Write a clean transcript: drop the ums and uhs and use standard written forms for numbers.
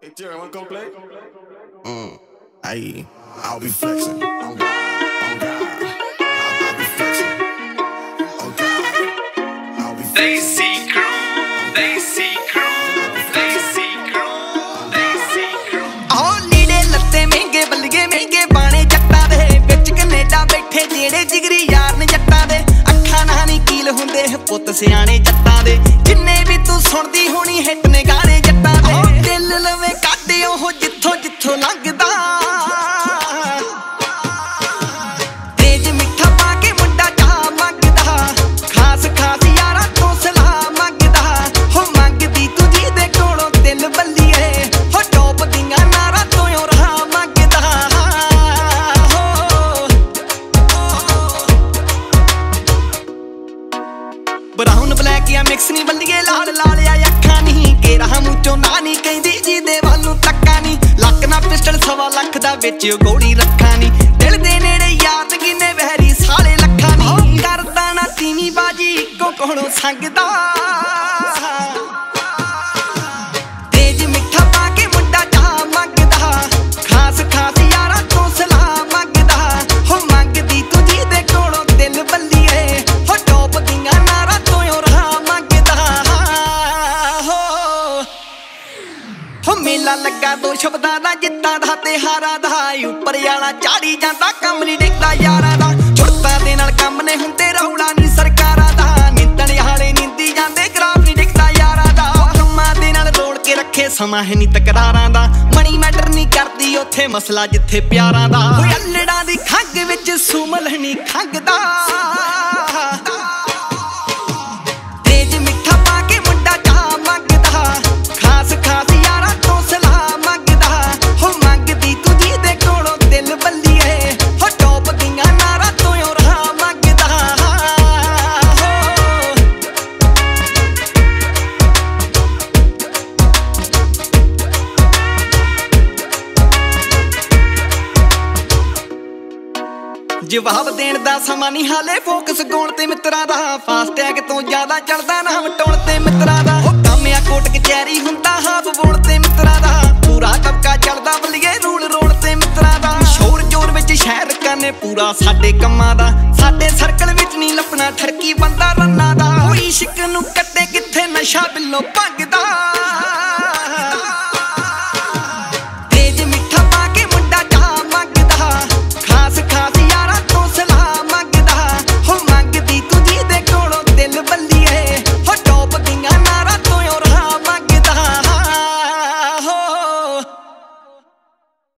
Hey Jerry, wanna come play? I'll be flexing. Oh God, oh God. I'll be flexing. Oh God, I'll be flexing. Desi Crew, Desi Crew, Desi Crew, Desi Crew. ਆਹ ਲੀੜੇ ਲੱਤੇ ਮਹਿੰਗੇ ਬੱਲੀਏ ਮਹਿੰਗੇ ਬਾਣੇ ਜੱਟਾਂ ਦੇ ਵਿੱਚ Canada ਬੈਠੇ ਜਿਹੜੇ ਜਿਗਰੀ ਯਾਰ ਨੇ ਜੱਟਾਂ ਦੇ ਅੱਖਾਂ ਨਾਲ ਨਹੀਂ ਕੀਲ ਹੁੰਦੇ ਪੁੱਤ ਸਿਆਣੇ ਜੱਟਾਂ ਦੇ ਜਿੰਨੇ ਵੀ ਤੂੰ ਸੁਣਦੀ ਹੋਣੀ ਹਿੱਟ ਨੇ ਗਾਣੇ ਜੱਟਾਂ ਦੇ ਦਿਲ ਲਵੇ ਕੱਢ ਉਹ ਜਿੱਥੋਂ ਜਿੱਥੋਂ ਲੰਘਦਾ ਤੇਜ ਮਿੱਠਾ ਪਾ ਕੇ ਮੁੰਡਾ ਚਾਹ ਮੰਗਦਾ ਖਾਸ ਖਾਸ ਯਾਰਾਂ ਤੋਂ ਸਲਾਹ ਮੰਗਦਾ ਹੋ ਮੰਗਦੀ ਤੂੰ ਜਿਹਦੇ ਕੋਲੋਂ ਦਿਲ ਬੱਲੀਏ ਹੋ ਟੋਪ ਦੀਆਂ ਨਾਰਾਂ ਤੋਂ ਰਾਹ ਮੰਗਦਾ ਬਰਾਊਨ ਬਲੈਕ ਜਾਂ ਮਿਕਸ ਨਹੀਂ ਬੱਲੀਏ ਲਾਲ ਲਾਲਿਆ ਅੱਖਾਂ ਨਹੀਂ ਕੇਰਾ ਮੂੰਹ ਚੋਂ ਨਾ ਨਹੀਂ ਕਹਿੰਦੀ ਜਿਹਦੇ ਵੱਲ ਨੂੰ ਤੱਕਾ ਨਹੀਂ ਲੱਕ ਨਾ ਪਿਸਟਲ 1.25 ਲੱਖ ਦਾ ਵਿੱਚ ਗੋਲੀ ਰੱਖਾਂ ਨਹੀਂ ਦਿਲ ਦੇ ਨੇੜੇ ਯਾਦ ਗਿਨੇ ਵਹਿਰੀ ਸਾਲੇ ਲੱਖਾਂ ਨਹੀਂ ਕਰਦਾ ਨਾ ਤੀਵੀਂ ਬਾਜੀ ਇੱਕੋ ਕੋਲੋਂ ਸੰਗਦਾ ਤੇਜ ਮਿੱਠਾ ਪਾ ਕੇ ਮੁੰਡਾ ਚਾਹ ਮੰਗਦਾ ਖਾਸ ਖਾਸ ਯਾਰਾਂ ਤੋਂ ਸਲਾਹ ਮੰਗਦਾ ਹੋ ਮੰਗਦੀ ਤੂੰ ਜਿਹਦੇ ਕੋਲੋਂ ਦਿਲ ਬੱਲੀਏ ਹੋ ਟੋਪ ਦੀਆਂ ਨਾਰਾਂ ਤੋਂ ਰਾਹ ਮੰਗਦਾ ਹੋ ਮੇਲਾ ਲੱਗਾ ਦੋ ਸ਼ਬਦਾਂ ਦਾ ਜਿੱਤਾਂ ਦਾ ਤੇ ਹਾਰਾਂ ਦਾ ਉੱਪਰ ਵਾਲਾ ਚਾੜੀ ਜਾਂਦਾ ਕੰਮ ਨਹੀਂ ਡਿੱਗਦਾ ਯਾਰਾਂ ਦਾ ਛੁੱਟਾਂ ਦੇ ਨਾਲ ਕੰਮ ਨੇ ਹੁੰਦੇ ਰੌਲਾ ਨਹੀਂ ਸਰਕਾਰਾਂ ਦਾ ਨਿੰਦਣ ਵਾਲੇ ਨਿੰਦੀ ਜਾਂਦੇ ਗਰਾਫ ਨਹੀਂ ਡਿੱਗਦਾ ਯਾਰਾਂ ਦਾ ਕੰਮਾਂ ਦੇ ਨਾਲ ਰੋੜ ਕੇ ਰੱਖੇ ਸਮਾਂ ਹੈ ਨਹੀਂ ਤਕਰਾਰਾਂ ਦਾ ਮਣੀ ਮੈਟਰ ਨਹੀਂ ਕਰਦੀ ਉੱਥੇ ਮਸਲਾ ਜਿੱਥੇ ਪਿਆਰਾਂ ਦਾ ਓਏ ਅਲੜਾਂ ਦੀ ਖੰਗ ਵਿੱਚ ਸੁਮਲ ਨਹੀਂ ਖੰਗਦਾ ਤੇਜ ਮਿੱਠਾ ਪਾ ਕੇ ਮੁੰਡਾ ਚਾਹ ਮੰਗਦਾ ਖਾਸ ਖਾਸ ਯਾਰਾਂ ਤੋਂ ਸਲਾਹ ਮੰਗਦਾ ਹੋ ਮੰਗਦੀ ਤੂੰ ਜਿਹਦੇ ਕੋਲੋਂ ਦਿਲ ਬੱਲੀਏ ਹੋ ਟੋਪ ਦੀਆਂ ਨਾਰਾਂ ਤੋਂ ਰਾਹ ਮੰਗਦਾ ਜਵਾਬ ਦੇਣ ਦਾ ਸਮਾਂ ਨਹੀਂ ਹਾਲੇ ਫੋਕਸ ਗੋਣ ਤੇ ਮਿੱਤਰਾਂ ਦਾ ਫਾਸਟੈਗ ਤੋਂ ਜ਼ਿਆਦਾ ਚੱਲਦਾ ਨਾਮ ਟੋਣ ਤੇ ਮਿੱਤਰਾਂ ਦਾ ਉਹ ਕਾਮਿਆ ਕੋਟ ਕਚਹਿਰੀ ਹੁੰਦਾ ਹਾਫ ਬੋਲ ਤੇ ਮਿੱਤਰਾਂ ਦਾ ਪੂਰਾ ਤਬਕਾ ਚੱਲਦਾ ਬੱਲੀਏ ਰੂਲ ਰੋਲ ਤੇ ਮਿੱਤਰਾਂ ਦਾ ਸ਼ੋਰ ਜੋਰ ਵਿੱਚ ਸ਼ਹਿਰ ਕਾਨੇ ਪੂਰਾ ਸਾਡੇ ਕੰਮਾਂ ਦਾ ਸਾਡੇ ਸਰਕਲ ਵਿੱਚ ਨਹੀਂ ਲੱਪਣਾ ਠਰਕੀ ਬੰਦਾ ਰੰਨਾ ਦਾ ਕੋਈ ਇਸ਼ਕ ਨੂੰ ਕੱਟੇ ਕਿੱਥੇ ਨਸ਼ਾ ਬਿੱਲੋ ਭੰਗਦਾ